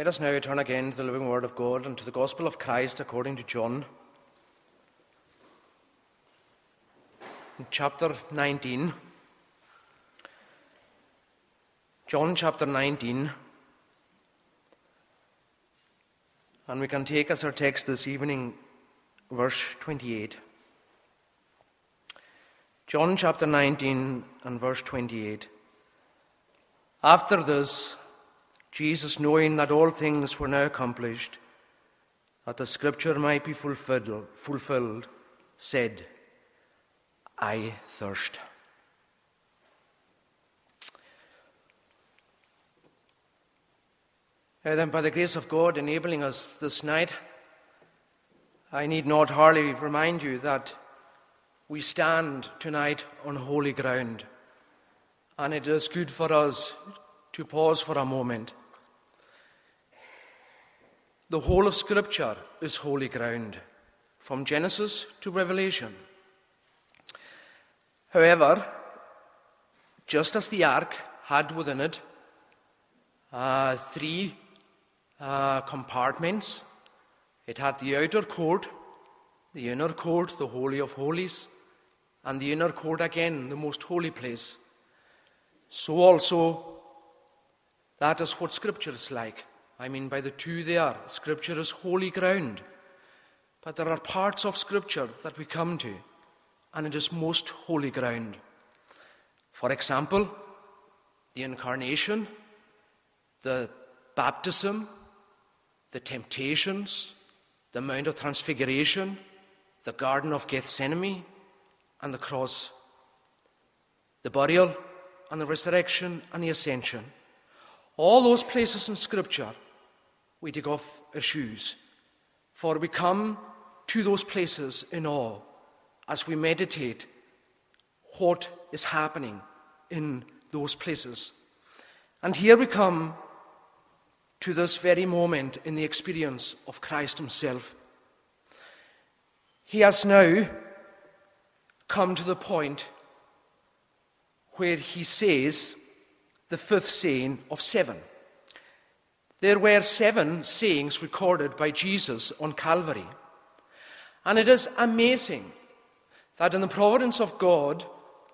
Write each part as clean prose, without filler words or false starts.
Let us now turn again to the living Word of God and to the Gospel of Christ according to John. In chapter 19. John chapter 19. And we can take as our text this evening verse 28. John chapter 19 and verse 28. After this, Jesus, knowing that all things were now accomplished, that the scripture might be fulfilled, said, I thirst. Now then, by the grace of God enabling us this night, I need not hardly remind you that we stand tonight on holy ground, and it is good for us to pause for a moment. The whole of Scripture is holy ground, from Genesis to Revelation. However, just as the ark had within it three compartments, it had the outer court, the inner court, the Holy of Holies, and the inner court again, the most holy place. So also, that is what Scripture is like. I mean, by the two there, Scripture is holy ground. But there are parts of Scripture that we come to, and it is most holy ground. For example, the Incarnation, the baptism, the temptations, the Mount of Transfiguration, the Garden of Gethsemane, and the cross, the burial and the resurrection and the ascension. All those places in Scripture, we take off our shoes, for we come to those places in awe as we meditate what is happening in those places. And here we come to this very moment in the experience of Christ himself. He has now come to the point where he says the fifth saying of 7. There were 7 sayings recorded by Jesus on Calvary. And it is amazing that in the providence of God,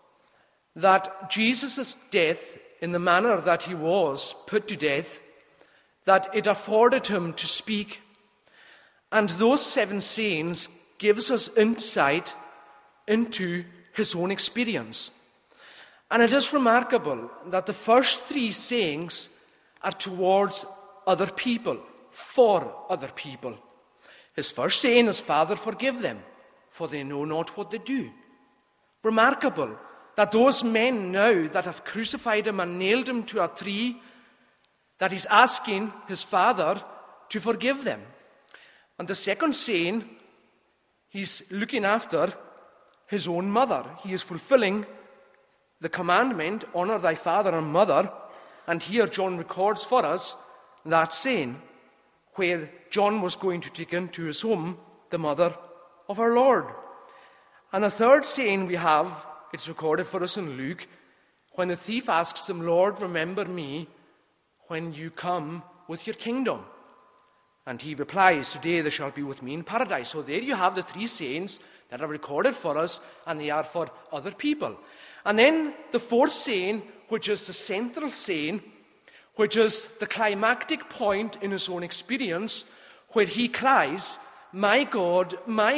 that Jesus' death, in the manner that he was put to death, that it afforded him to speak. And those 7 sayings gives us insight into his own experience. And it is remarkable that the first 3 sayings are towards other people, for other people. His first saying is, Father, forgive them, for they know not what they do. Remarkable that those men now that have crucified him and nailed him to a tree, that he's asking his Father to forgive them. And the second saying, he's looking after his own mother. He is fulfilling the commandment, honor thy father and mother. And here John records for us that saying, where John was going to take into his home the mother of our Lord. And the third saying we have, it's recorded for us in Luke, when the thief asks him, Lord, remember me when you come with your kingdom. And he replies, today they shall be with me in paradise. So there you have the 3 sayings that are recorded for us, and they are for other people. And then the 4th saying, which is the central saying, which is the climactic point in his own experience, where he cries, my God,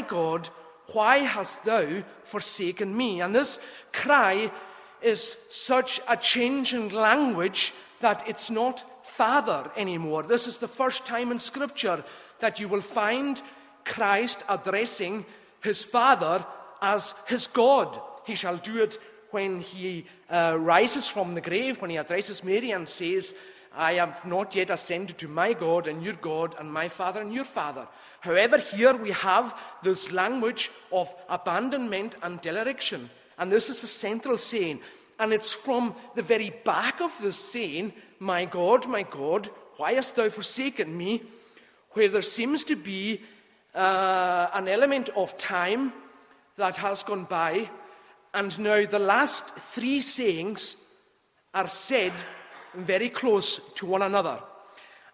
why hast thou forsaken me? And this cry is such a change in language that it's not Father anymore. This is the first time in Scripture that you will find Christ addressing his Father as his God. He shall do it when he rises from the grave, when he addresses Mary and says, I have not yet ascended to my God and your God and my Father and your Father. However, here we have this language of abandonment and dereliction. And this is a central saying. And it's from the very back of this saying, my God, why hast thou forsaken me? Where there seems to be an element of time that has gone by. And now the last 3 sayings are said very close to one another.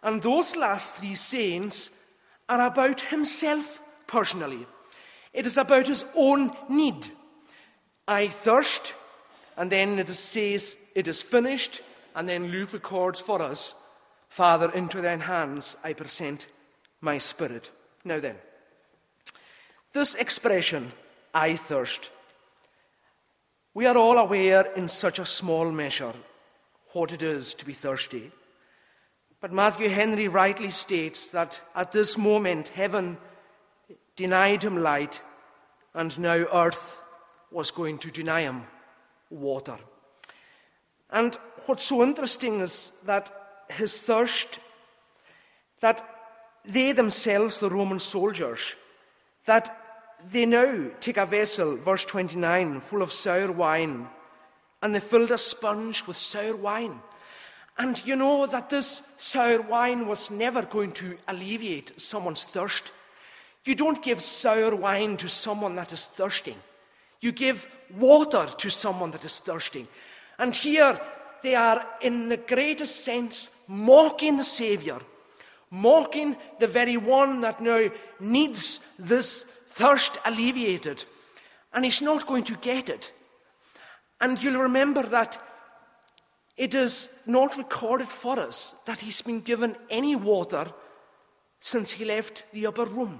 And those last three sayings are about himself personally. It is about his own need. I thirst, and then it says, it is finished, and then Luke records for us, Father, into thine hands I present my spirit. Now then, this expression, I thirst, we are all aware in such a small measure what it is to be thirsty. But Matthew Henry rightly states that at this moment heaven denied him light, and now earth was going to deny him water. And what's so interesting is that his thirst, that they themselves, the Roman soldiers, that they now take a vessel, verse 29, full of sour wine, and they filled a sponge with sour wine. And you know that this sour wine was never going to alleviate someone's thirst. You don't give sour wine to someone that is thirsting. You give water to someone that is thirsting. And here they are, in the greatest sense, mocking the Saviour, mocking the very one that now needs this thirst alleviated. And he's not going to get it. And you'll remember that it is not recorded for us that he's been given any water since he left the upper room.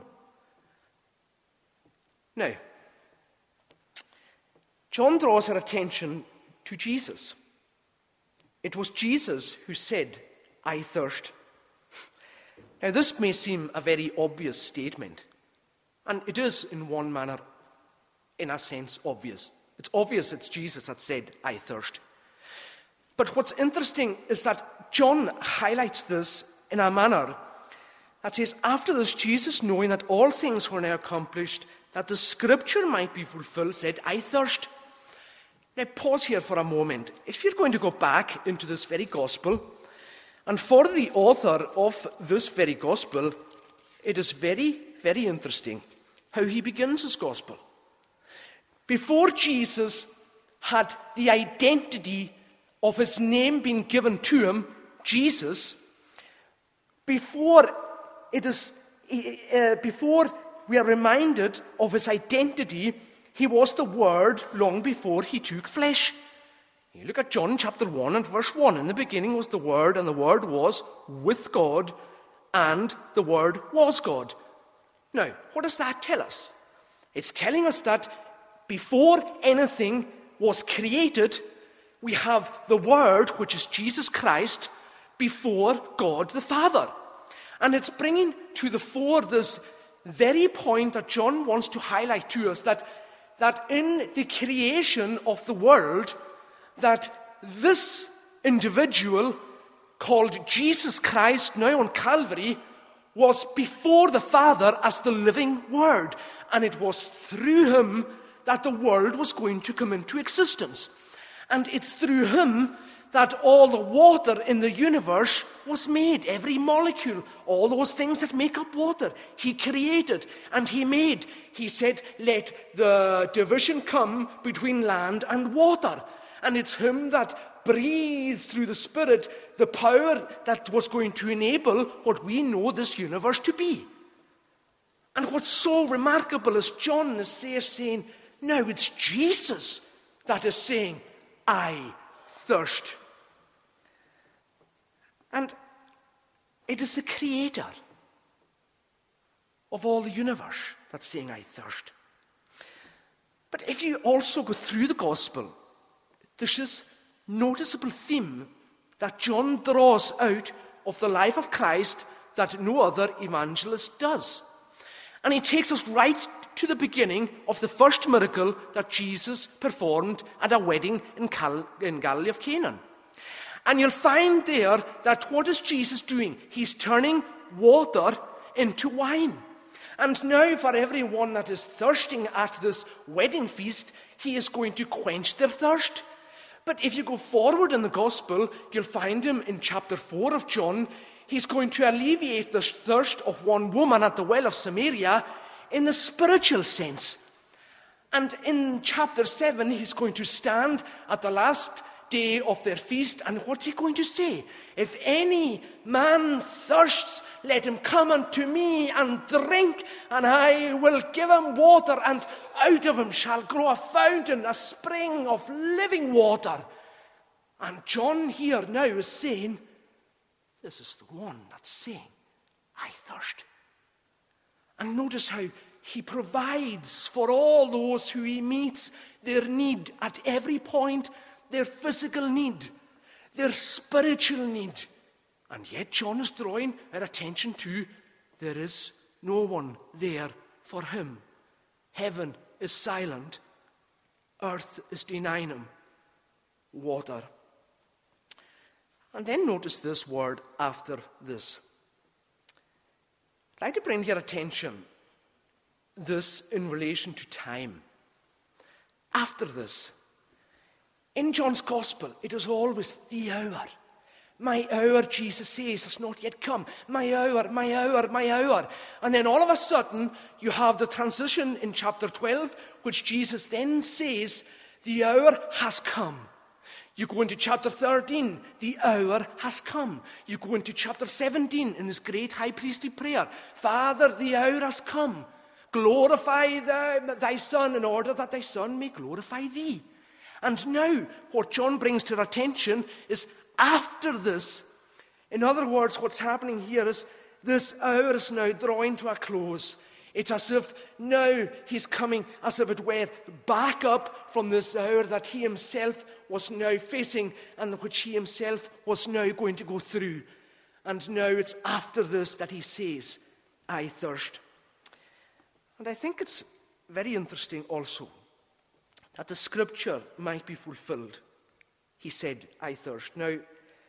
Now, John draws our attention to Jesus. It was Jesus who said, I thirst. Now, this may seem a very obvious statement, and it is in one manner, in a sense, obvious. It's obvious it's Jesus that said, I thirst. But what's interesting is that John highlights this in a manner that says, after this, Jesus, knowing that all things were now accomplished, that the scripture might be fulfilled, said, I thirst. Now pause here for a moment. If you're going to go back into this very gospel, and for the author of this very gospel, it is very, very interesting how he begins his gospel. Before Jesus had the identity of his name being given to him, Jesus, before we are reminded of his identity, he was the Word long before he took flesh. You look at John chapter 1 and verse 1. In the beginning was the Word, and the Word was with God, and the Word was God. Now, what does that tell us? It's telling us that before anything was created, we have the Word, which is Jesus Christ, before God the Father. And it's bringing to the fore this very point that John wants to highlight to us, that in the creation of the world, that this individual called Jesus Christ, now on Calvary, was before the Father as the living Word. And it was through him that the world was going to come into existence. And it's through him that all the water in the universe was made. Every molecule, all those things that make up water, he created and he made. He said, let the division come between land and water. And it's him that breathed through the Spirit the power that was going to enable what we know this universe to be. And what's so remarkable is John is saying, no, it's Jesus that is saying, I thirst. And it is the Creator of all the universe that's saying, I thirst. But if you also go through the Gospel, there's this noticeable theme that John draws out of the life of Christ that no other evangelist does. And he takes us right to the beginning of the first miracle that Jesus performed at a wedding in Galilee of Canaan. And you'll find there that what is Jesus doing? He's turning water into wine. And now for everyone that is thirsting at this wedding feast, he is going to quench their thirst. But if you go forward in the gospel, you'll find him in chapter 4 of John. He's going to alleviate the thirst of one woman at the well of Samaria in the spiritual sense. And in chapter 7, he's going to stand at the last day of their feast. And what's he going to say? If any man thirsts, let him come unto me and drink, and I will give him water, and out of him shall grow a fountain, a spring of living water. And John here now is saying, this is the one that's saying, I thirst. And notice how he provides for all those who he meets their need at every point, their physical need, their spiritual need. And yet John is drawing our attention to, there is no one there for him. Heaven is silent. Earth is denying him water. And then notice this word after this. I'd like to bring to your attention this in relation to time. After this, in John's Gospel, it is always the hour. My hour, Jesus says, has not yet come. My hour, my hour, my hour. And then all of a sudden, you have the transition in chapter 12, which Jesus then says, the hour has come. You go into chapter 13, the hour has come. You go into chapter 17 in his great high priestly prayer. Father, the hour has come. Glorify thy Son in order that thy Son may glorify thee. And now, what John brings to our attention is after this. In other words, what's happening here is this hour is now drawing to a close. It's as if now he's coming, as if it were, back up from this hour that he himself was now facing and which he himself was now going to go through. And now it's after this that he says, I thirst. And I think it's very interesting also that the scripture might be fulfilled. He said, I thirst. Now,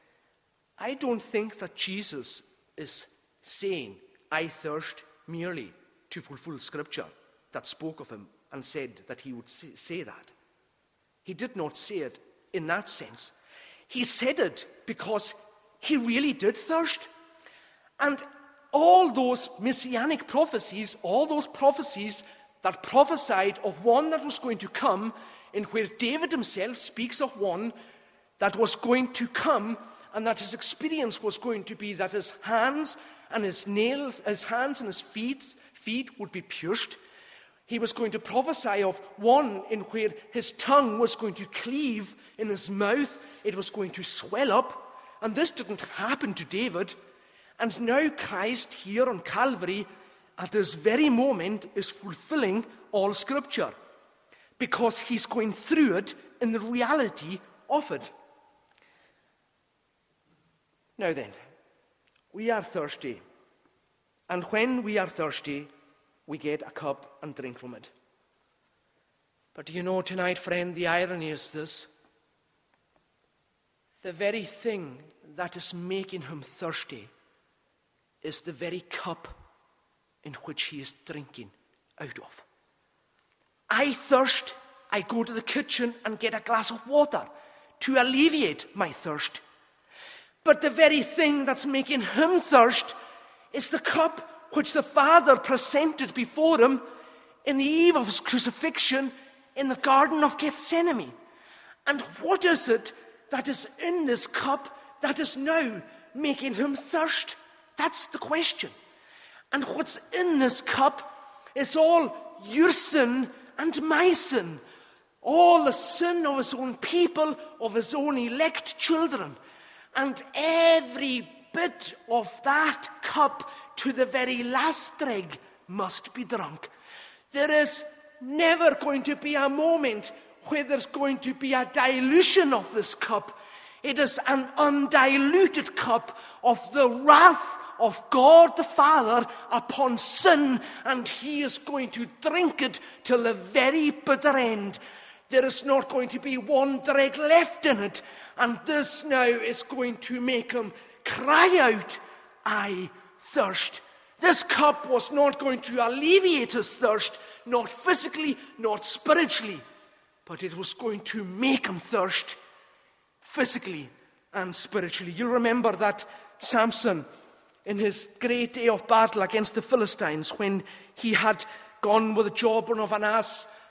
I don't think that Jesus is saying, I thirst merely to fulfill scripture that spoke of him and said that he would say that. He did not say it in that sense. He said it because he really did thirst. And all those messianic prophecies, all those prophecies that prophesied of one that was going to come, in where David himself speaks of one that was going to come, and that his experience was going to be that his hands and his nails, his hands and his feet would be pierced. He was going to prophesy of one in where his tongue was going to cleave in his mouth. It was going to swell up. And this didn't happen to David. And now Christ here on Calvary, at this very moment, is fulfilling all Scripture, because he's going through it in the reality of it. Now then, we are thirsty. And when we are thirsty, we get a cup and drink from it. But do you know tonight, friend, the irony is this. The very thing that is making him thirsty is the very cup in which he is drinking out of. I thirst, I go to the kitchen and get a glass of water to alleviate my thirst. But the very thing that's making him thirst is the cup which the Father presented before him in the eve of his crucifixion in the Garden of Gethsemane. And what is it that is in this cup that is now making him thirst? That's the question. And what's in this cup is all your sin and my sin. All the sin of his own people, of his own elect children. And every bit of that cup to the very last dreg must be drunk. There is never going to be a moment where there's going to be a dilution of this cup. It is an undiluted cup of the wrath of God the Father upon sin, and he is going to drink it till the very bitter end. There is not going to be one dreg left in it, and this now is going to make him cry out, I thirst. This cup was not going to alleviate his thirst, not physically, not spiritually, but it was going to make him thirst physically and spiritually. You'll remember that Samson, in his great day of battle against the Philistines, when he had gone with the jawbone of an ass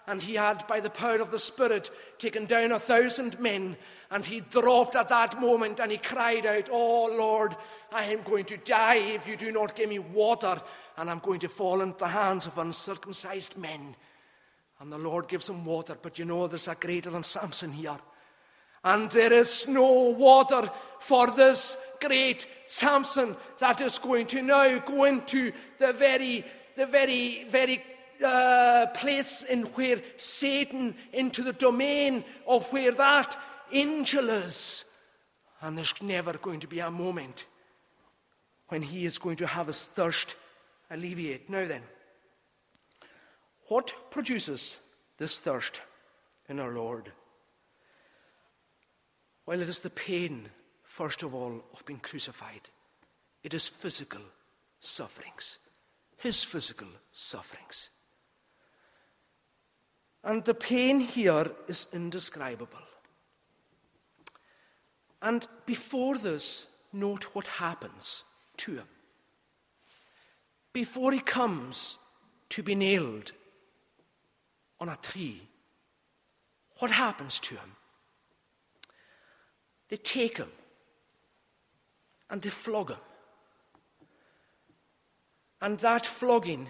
and he had, by the power of the Spirit, taken down 1,000 men, and he dropped at that moment, and he cried out, "Oh Lord, I am going to die if you do not give me water, and I'm going to fall into the hands of uncircumcised men." And the Lord gives him water, but there's a greater than Samson here. And there is no water for this great Samson that is going to now go into the very place in where Satan, into the domain of where that angel is. And there's never going to be a moment when he is going to have his thirst alleviate. Now then, what produces this thirst in our Lord? Well, it is the pain, first of all, of being crucified. It is physical sufferings. His physical sufferings. And the pain here is indescribable. And before this, note what happens to him. Before he comes to be nailed on a tree, what happens to him? They take him and they flog him. And that flogging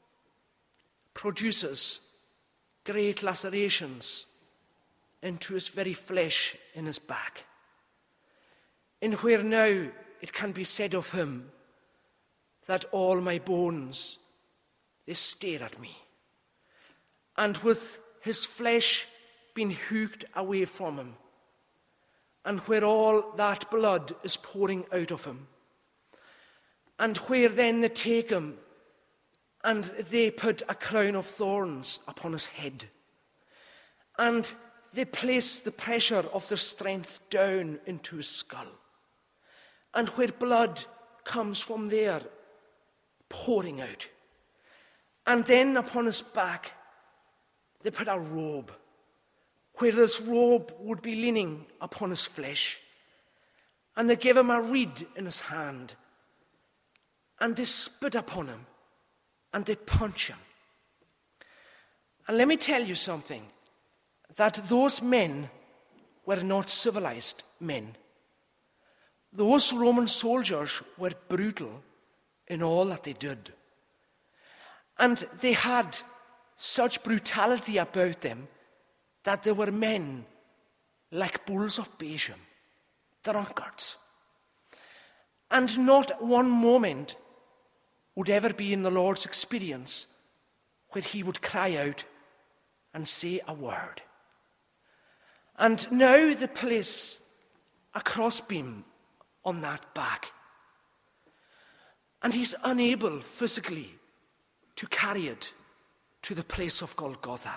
produces great lacerations into his very flesh in his back. In where now it can be said of him that all my bones, they stare at me. And with his flesh being hooked away from him, and where all that blood is pouring out of him, and where then they take him and they put a crown of thorns upon his head, and they place the pressure of their strength down into his skull, and where blood comes from there pouring out, and then upon his back they put a robe, where this robe would be leaning upon his flesh, and they give him a reed in his hand, and they spit upon him, and they punch him. And let me tell you something, that those men were not civilized men. Those Roman soldiers were brutal in all that they did. And they had such brutality about them that they were men like bulls of Bashan, drunkards. And not one moment would ever be in the Lord's experience where he would cry out and say a word. And now they place a crossbeam on that back, and he's unable physically to carry it to the place of Golgotha.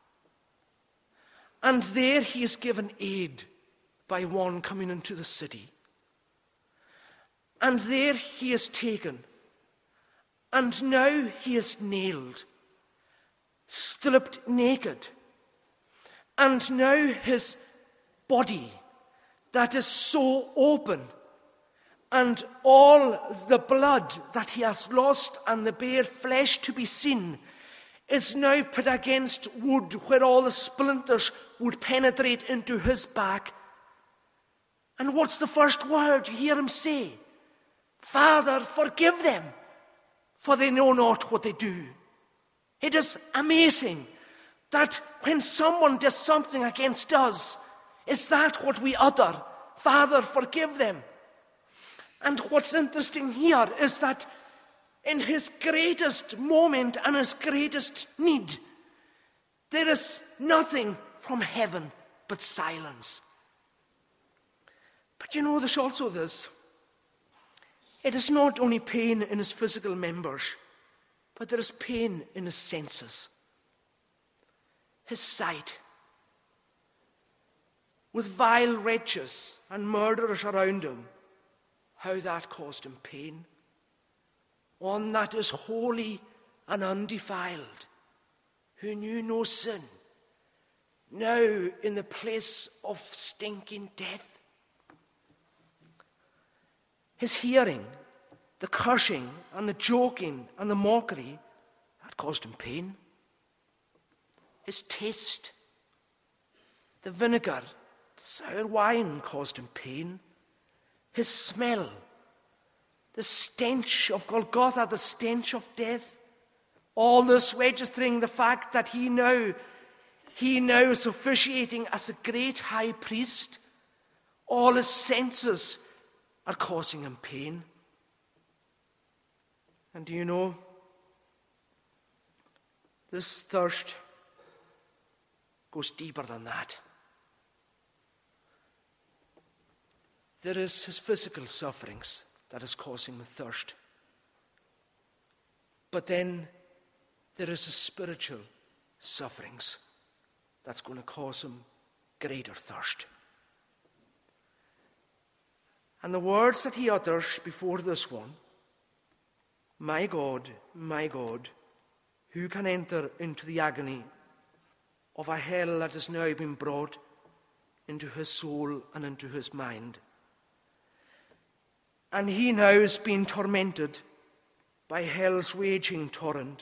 And there he is given aid by one coming into the city. And there he is taken. And now he is nailed, stripped naked. And now his body that is so open, and all the blood that he has lost and the bare flesh to be seen, is now put against wood where all the splinters would penetrate into his back. And what's the first word you hear him say? "Father, forgive them, for they know not what they do." It is amazing that when someone does something against us, is that what we utter? "Father, forgive them." And what's interesting here is that in his greatest moment and his greatest need, there is nothing from heaven but silence. But there's also this. It is not only pain in his physical members, but there is pain in his senses. His sight. With vile wretches and murderers around him, how that caused him pain. One that is holy and undefiled, who knew no sin, now in the place of stinking death. His hearing, the cursing and the joking and the mockery, that caused him pain. his taste. The vinegar, the sour wine caused him pain. His smell, the stench of Golgotha, the stench of death. All this registering the fact that he now is officiating as a great high priest. All his senses are causing him pain. And do you know, this thirst goes deeper than that. There is his physical sufferings that is causing the thirst. But then there is his spiritual sufferings that's going to cause him greater thirst. And the words that he utters before this one, my God, who can enter into the agony of a hell that has now been brought into his soul and into his mind? And he now is being tormented by hell's raging torrent.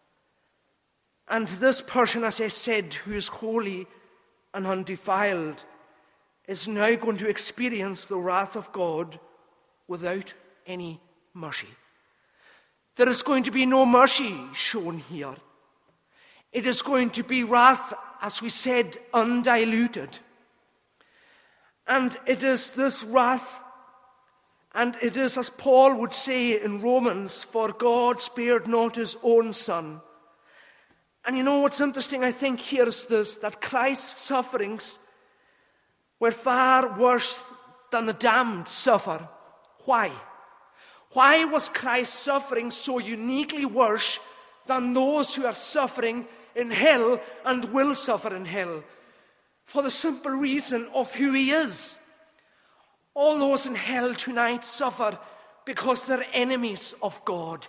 And this person, as I said, who is holy and undefiled, is now going to experience the wrath of God without any mercy. There is going to be no mercy shown here. It is going to be wrath, as we said, undiluted. And it is this wrath, and it is, as Paul would say in Romans, for God spared not his own son. And you know what's interesting, I think, here is this, that Christ's sufferings were far worse than the damned suffer. Why? Why was Christ's suffering so uniquely worse than those who are suffering in hell and will suffer in hell? For the simple reason of who he is. All those in hell tonight suffer because they're enemies of God.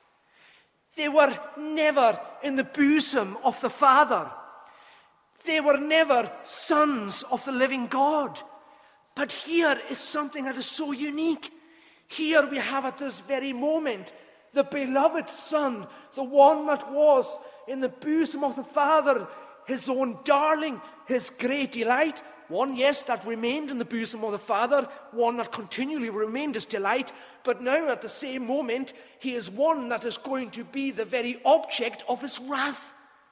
They were never in the bosom of the Father. They were never sons of the living God. But here is something that is so unique. Here we have at this very moment the beloved Son, the one that was in the bosom of the Father, his own darling, his great delight. One, yes, that remained in the bosom of the Father, one that continually remained his delight, but now at the same moment, he is one that is going to be the very object of his wrath.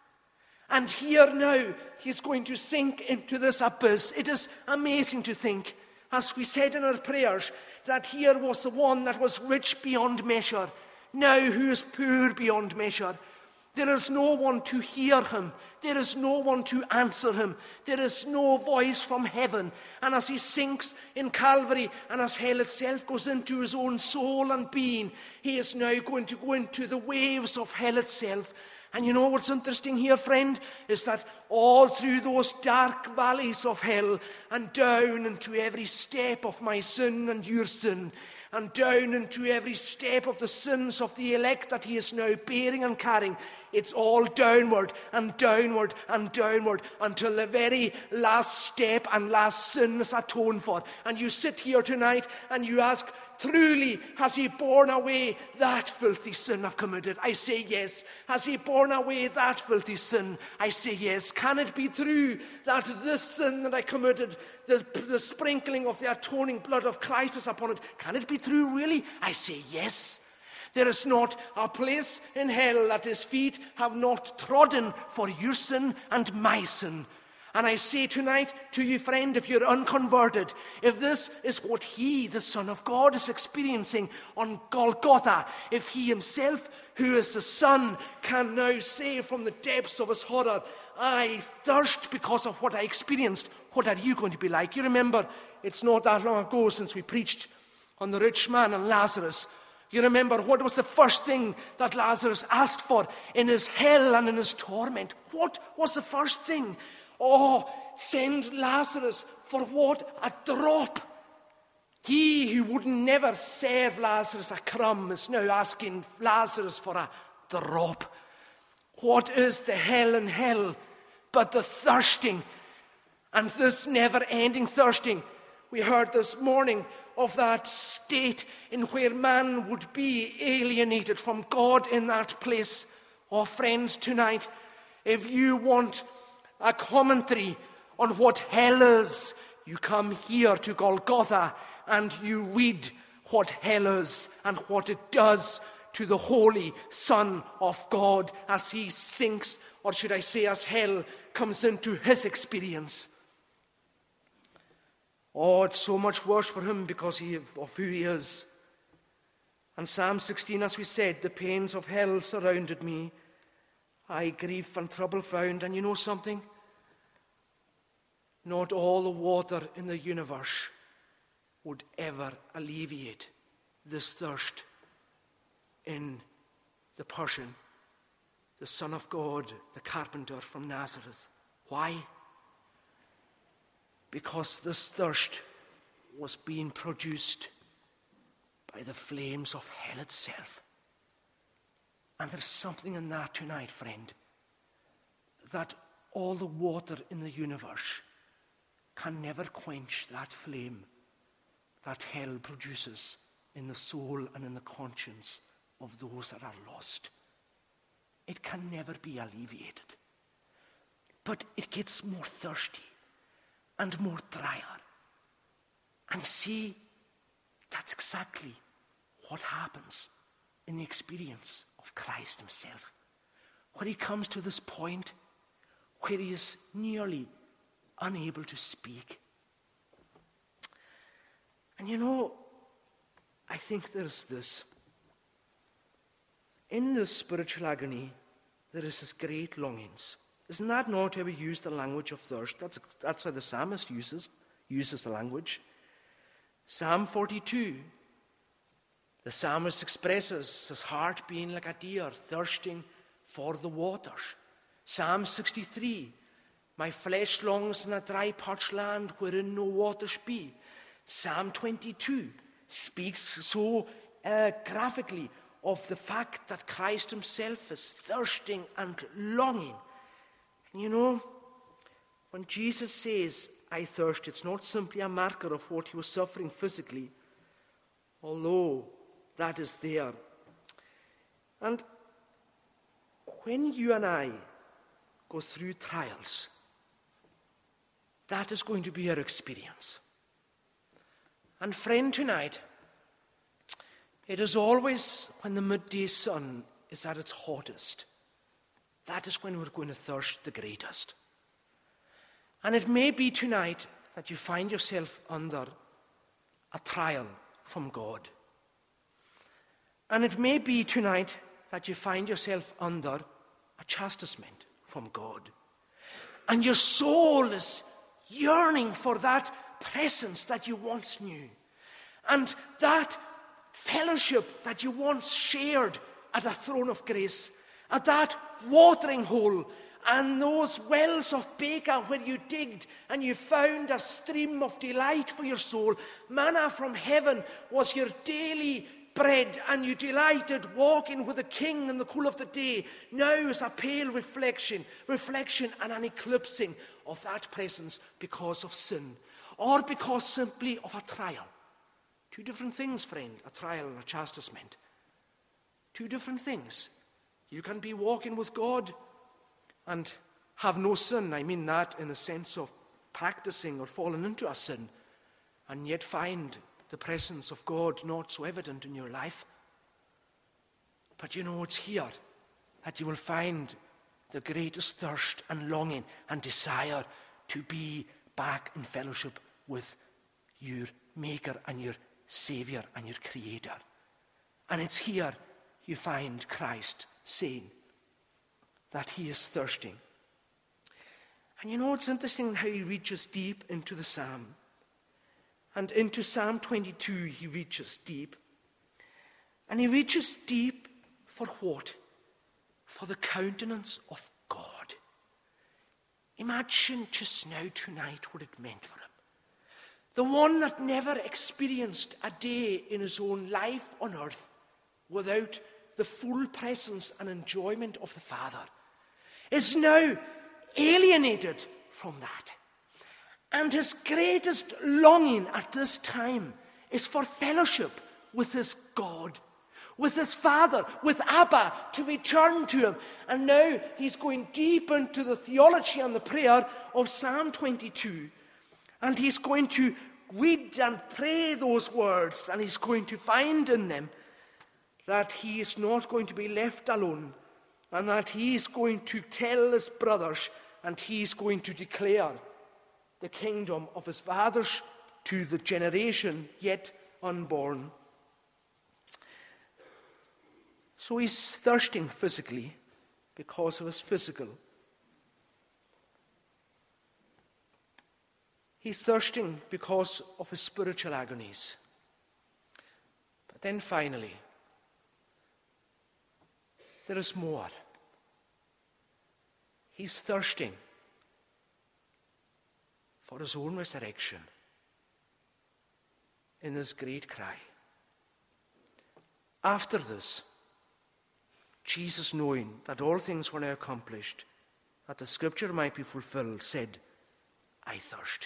And here now, he's going to sink into this abyss. It is amazing to think, as we said in our prayers, that here was the one that was rich beyond measure, now who is poor beyond measure. There is no one to hear him. There is no one to answer him. There is no voice from heaven. And as he sinks in Calvary and as hell itself goes into his own soul and being, he is now going to go into the waves of hell itself. And you know what's interesting here, friend, is that all through those dark valleys of hell and down into every step of my sin and your sin, and down into every step of the sins of the elect that he is now bearing and carrying, it's all downward and downward and downward until the very last step and last sin is atoned for. And you sit here tonight and you ask, truly, has he borne away that filthy sin I've committed? I say yes. Has he borne away that filthy sin? I say yes. Can it be true that this sin that I committed, the sprinkling of the atoning blood of Christ is upon it? Can it be true, really? I say yes. There is not a place in hell that his feet have not trodden for your sin and my sin. And I say tonight to you, friend, if you're unconverted, if this is what he, the Son of God, is experiencing on Golgotha, if he himself, who is the Son, can now say from the depths of his horror, I thirst because of what I experienced, what are you going to be like? You remember, it's not that long ago since we preached on the rich man and Lazarus. You remember what was the first thing that Lazarus asked for in his hell and in his torment? What was the first thing? Oh, send Lazarus for what? A drop. He who would never serve Lazarus a crumb is now asking Lazarus for a drop. What is the hell in hell but the thirsting? And this never-ending thirsting. We heard this morning of that state in where man would be alienated from God in that place. Oh, friends, tonight, If you want a commentary on what hell is, you come here to Golgotha and you read what hell is and what it does to the Holy Son of God as he sinks, or should I say as hell comes into his experience. Oh, it's so much worse for him because of who he is. And Psalm 16, as we said, the pains of hell surrounded me. I grief and trouble found. And you know something? Not all the water in the universe would ever alleviate this thirst in the person, the Son of God, the carpenter from Nazareth. Why? Because this thirst was being produced by the flames of hell itself. And there's something in that tonight, friend, that all the water in the universe can never quench that flame that hell produces in the soul and in the conscience of those that are lost. It can never be alleviated. But it gets more thirsty and more drier. And see, that's exactly what happens in the experience of Christ himself. When he comes to this point where he is nearly unable to speak. And you know, I think there's this. In this spiritual agony, there is this great longings. Isn't that not how we use the language of thirst? That's how the psalmist uses the language. Psalm 42, the psalmist expresses his heart being like a deer thirsting for the waters. Psalm 63, my flesh longs in a dry parched land wherein no waters be. Psalm 22 speaks so graphically of the fact that Christ himself is thirsting and longing. And you know, when Jesus says, I thirst, it's not simply a marker of what he was suffering physically, although that is there. And when you and I go through trials, that is going to be our experience. And friend, tonight, it is always when the midday sun is at its hottest. That is when we're going to thirst the greatest. And it may be tonight that you find yourself under a trial from God. And it may be tonight that you find yourself under a chastisement from God. And your soul is yearning for that presence that you once knew. And that fellowship that you once shared at a throne of grace. At that watering hole and those wells of Baca where you digged and you found a stream of delight for your soul. Manna from heaven was your daily bread, and you delighted walking with the King in the cool of the day. Now is a pale reflection and an eclipsing of that presence because of sin, or because simply of a trial. Two different things, friend, a trial and a chastisement. Two different things. You can be walking with God and have no sin. I mean that in the sense of practicing or falling into a sin, and yet find the presence of God not so evident in your life. But you know, it's here that you will find the greatest thirst and longing and desire to be back in fellowship with your Maker and your Savior and your Creator. And it's here you find Christ saying that he is thirsting. And you know, it's interesting how he reaches deep into the psalm. And into Psalm 22 he reaches deep. And he reaches deep for what? For the countenance of God. Imagine just now tonight what it meant for him. The one that never experienced a day in his own life on earth without the full presence and enjoyment of the Father is now alienated from that. And his greatest longing at this time is for fellowship with his God, with his Father, with Abba, to return to him. And now he's going deep into the theology and the prayer of Psalm 22. And he's going to read and pray those words, and he's going to find in them that he is not going to be left alone, and that he is going to tell his brothers, and he's going to declare the kingdom of his fathers to the generation yet unborn. So he's thirsting physically because of his physical. He's thirsting because of his spiritual agonies. But then finally, there is more. He's thirsting for his own resurrection in this great cry. After this, Jesus, knowing that all things were now accomplished, that the scripture might be fulfilled, said, I thirst.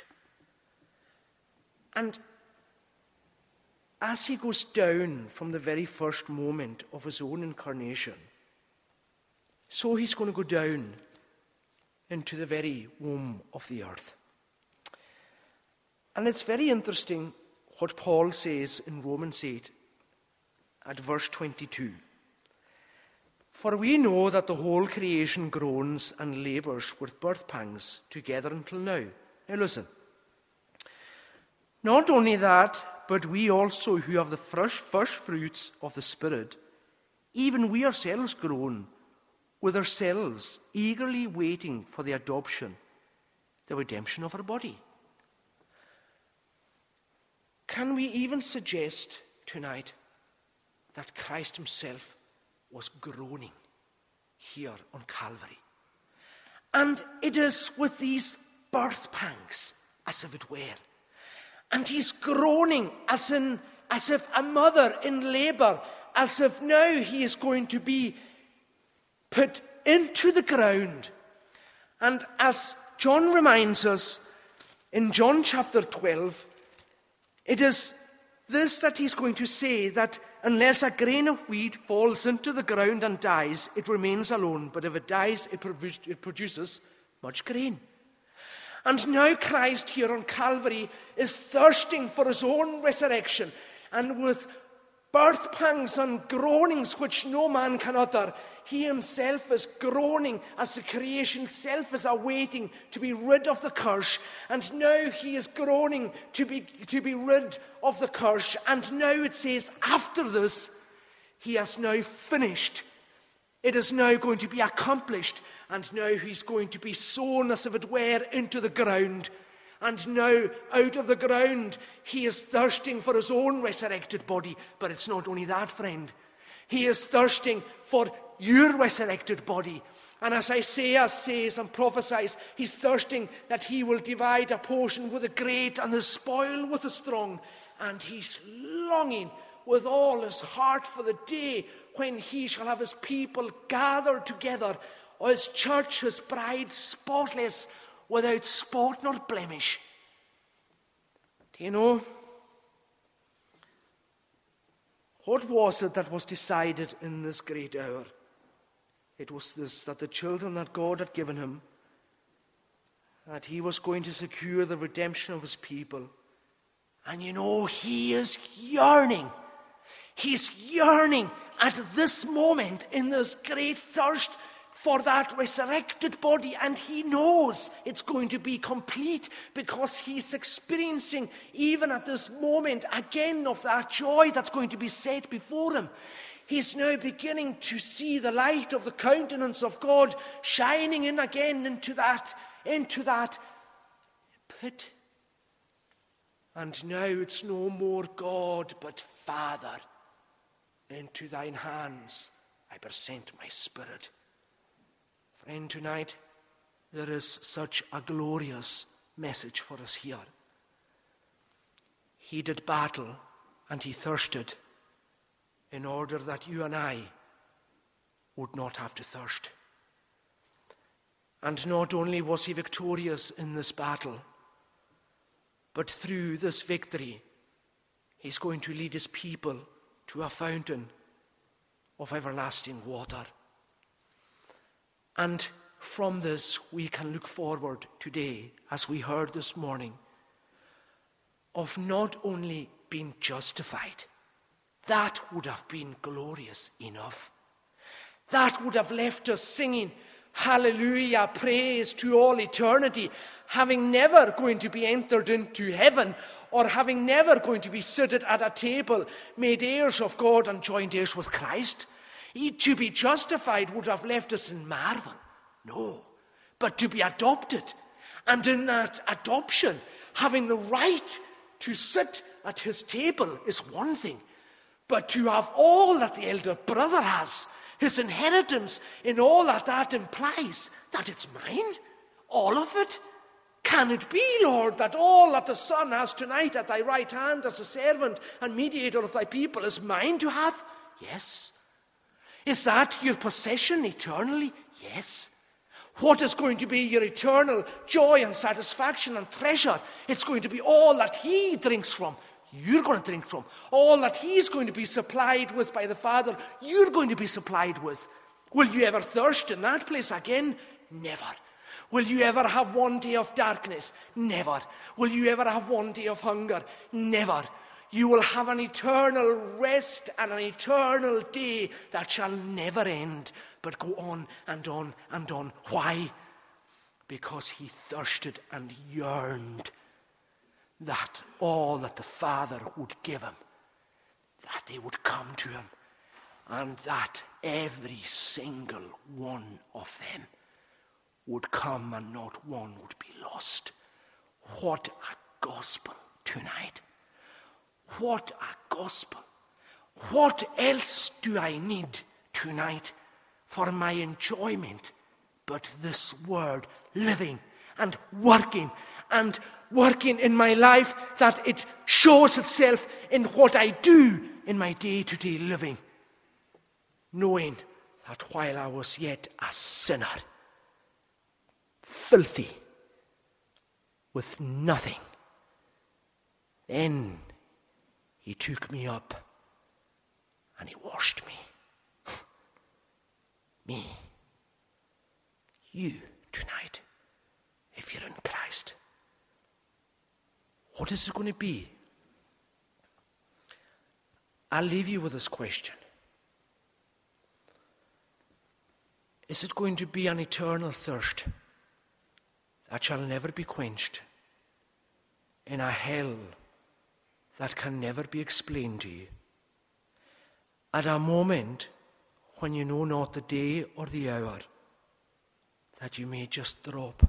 And as he goes down from the very first moment of his own incarnation, so he's going to go down into the very womb of the earth. And it's very interesting what Paul says in Romans 8 at verse 22. For we know that the whole creation groans and labors with birth pangs together until now. Now listen. Not only that, but we also who have the first fruits of the Spirit, even we ourselves groan with ourselves, eagerly waiting for the adoption, the redemption of our body. Can we even suggest tonight that Christ himself was groaning here on Calvary? And it is with these birth pangs, as if it were. And he's groaning as if a mother in labor, as if now he is going to be put into the ground. And as John reminds us in John chapter 12, it is this that he's going to say, that unless a grain of wheat falls into the ground and dies, it remains alone. But if it dies, it produces much grain. And now Christ here on Calvary is thirsting for his own resurrection. And with birth pangs and groanings which no man can utter, he himself is groaning as the creation itself is awaiting to be rid of the curse. And now he is groaning to be rid of the curse. And now it says, after this, he has now finished. It is now going to be accomplished. And now he's going to be sown, as if it were, into the ground. And now, out of the ground, he is thirsting for his own resurrected body. But it's not only that, friend. He is thirsting for your resurrected body. And as Isaiah says and prophesies, he's thirsting that he will divide a portion with the great and the spoil with the strong. And he's longing with all his heart for the day when he shall have his people gathered together, or his church, his bride, spotless, without spot nor blemish. Do you know, what was it that was decided in this great hour? It was this, that the children that God had given him, that he was going to secure the redemption of his people. And you know, he is yearning. He's yearning at this moment in this great thirst for that resurrected body, and he knows it's going to be complete because he's experiencing, even at this moment, again of that joy that's going to be set before him. He's now beginning to see the light of the countenance of God shining in again into that pit. And now it's no more God, but Father, into thine hands I present my spirit. Friend, tonight there is such a glorious message for us here. He did battle and he thirsted in order that you and I would not have to thirst. And not only was he victorious in this battle, but through this victory, he's going to lead his people to a fountain of everlasting water. And from this we can look forward today, as we heard this morning, of not only being justified. That would have been glorious enough. That would have left us singing hallelujah, praise to all eternity, having never going to be entered into heaven, or having never going to be seated at a table, made heirs of God and joint heirs with Christ. To be justified would have left us in marvel. No, but to be adopted, and in that adoption, having the right to sit at his table is one thing, but to have all that the elder brother has, his inheritance, in all that implies, that it's mine, all of it. Can it be, Lord, that all that the Son has tonight at thy right hand as a servant and mediator of thy people is mine to have? Yes. Is that your possession eternally? Yes. What is going to be your eternal joy and satisfaction and treasure? It's going to be all that he drinks from, you're going to drink from. All that he's going to be supplied with by the Father, you're going to be supplied with. Will you ever thirst in that place again? Never. Will you ever have one day of darkness? Never. Will you ever have one day of hunger? Never. You will have an eternal rest and an eternal day that shall never end, but go on and on and on. Why? Because he thirsted and yearned that all that the Father would give him, that they would come to him, and that every single one of them would come and not one would be lost. What a gospel tonight. What a gospel. What else do I need tonight for my enjoyment but this word living and working in my life, that it shows itself in what I do in my day-to-day living, knowing that while I was yet a sinner, filthy, with nothing, then he took me up and he washed me. Me. You tonight, if you're in Christ. What is it going to be? I'll leave you with this question. Is it going to be an eternal thirst that shall never be quenched in a hell that can never be explained to you? At a moment when you know not the day or the hour, that you may just drop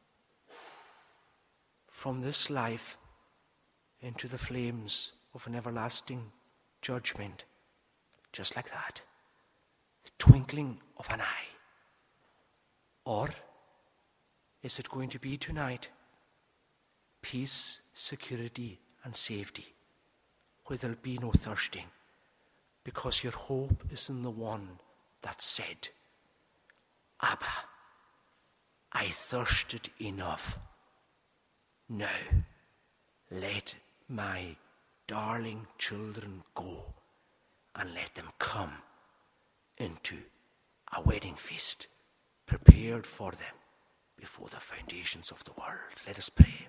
from this life into the flames of an everlasting judgment, just like that, the twinkling of an eye? Or is it going to be tonight peace, security, and safety, where there'll be no thirsting, because your hope is in the one that said, Abba, I thirsted enough. Now let my darling children go, and let them come into a wedding feast prepared for them before the foundations of the world. Let us pray.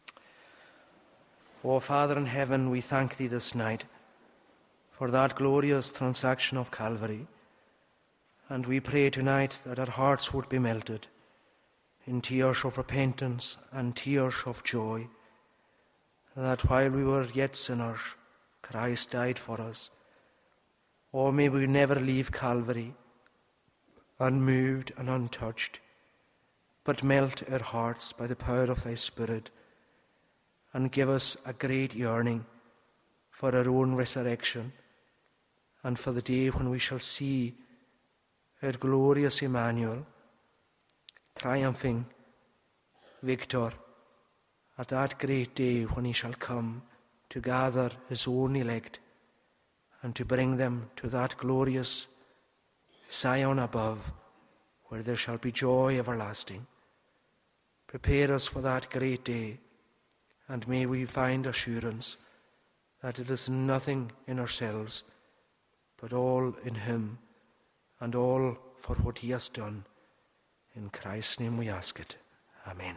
O Father in heaven, we thank thee this night for that glorious transaction of Calvary, and we pray tonight that our hearts would be melted in tears of repentance and tears of joy, that while we were yet sinners, Christ died for us. Oh, may we never leave Calvary unmoved and untouched, but melt our hearts by the power of thy Spirit, and give us a great yearning for our own resurrection, and for the day when we shall see our glorious Emmanuel triumphing victor at that great day when he shall come to gather his own elect and to bring them to that glorious Zion above, where there shall be joy everlasting. Prepare us for that great day, and may we find assurance that it is nothing in ourselves, but all in him and all for what he has done. In Christ's name we ask it. Amen.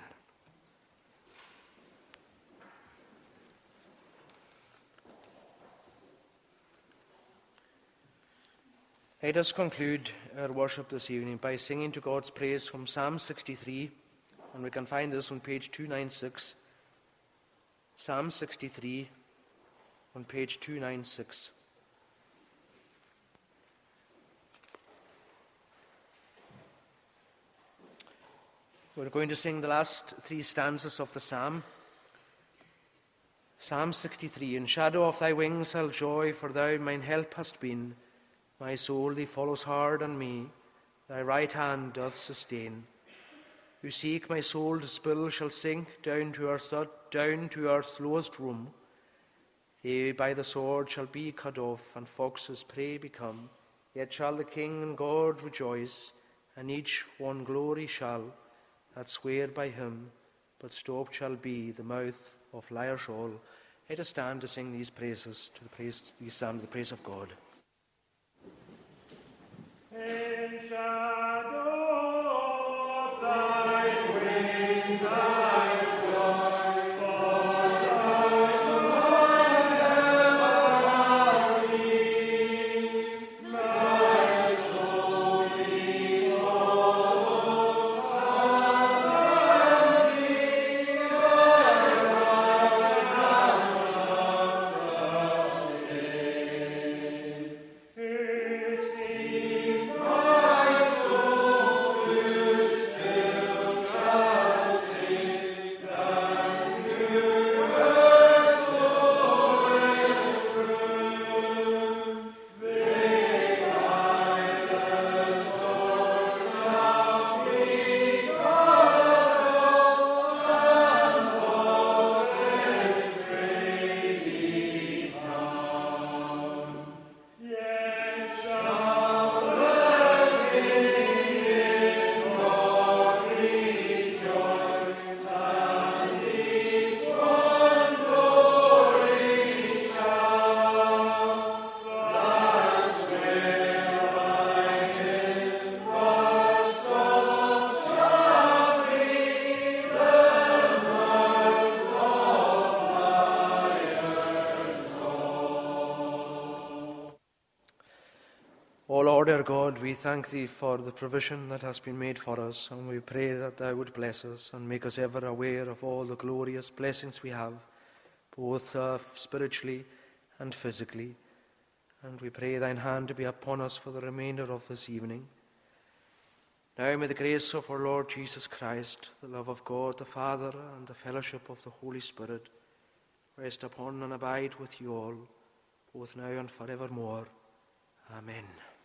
Let us conclude our worship this evening by singing to God's praise from Psalm 63, and we can find this on page 296. Psalm 63 on page 296. We're going to sing the last three stanzas of the psalm. Psalm 63. In shadow of thy wings I'll joy, for thou mine help hast been. My soul thee follows hard on me, thy right hand doth sustain. Who seek my soul to spill shall sink down to earth's lowest room. They by the sword shall be cut off, and foxes' prey become. Yet shall the King and God rejoice, and each one glory shall, that swear by him, but stopped shall be the mouth of liars all. Let us stand to sing these praises, to the praise of God. In shadow of thy wings I joy, for thy has been. My soul thee follows, and thee thy right hand doth sustain. It seems my soul to still shall sink down to earth's lowest room. They by the sword shall be cut off, and foxes' prey become. Yet shall the King in God rejoice, and each one glory shall. That swear by him, but stopped shall be the mouth of liars all. O Lord our God, we thank thee for the provision that has been made for us, and we pray that thou would bless us and make us ever aware of all the glorious blessings we have, both spiritually and physically. And we pray thine hand to be upon us for the remainder of this evening. Now may the grace of our Lord Jesus Christ, the love of God the Father, and the fellowship of the Holy Spirit rest upon and abide with you all, both now and forevermore. Amen.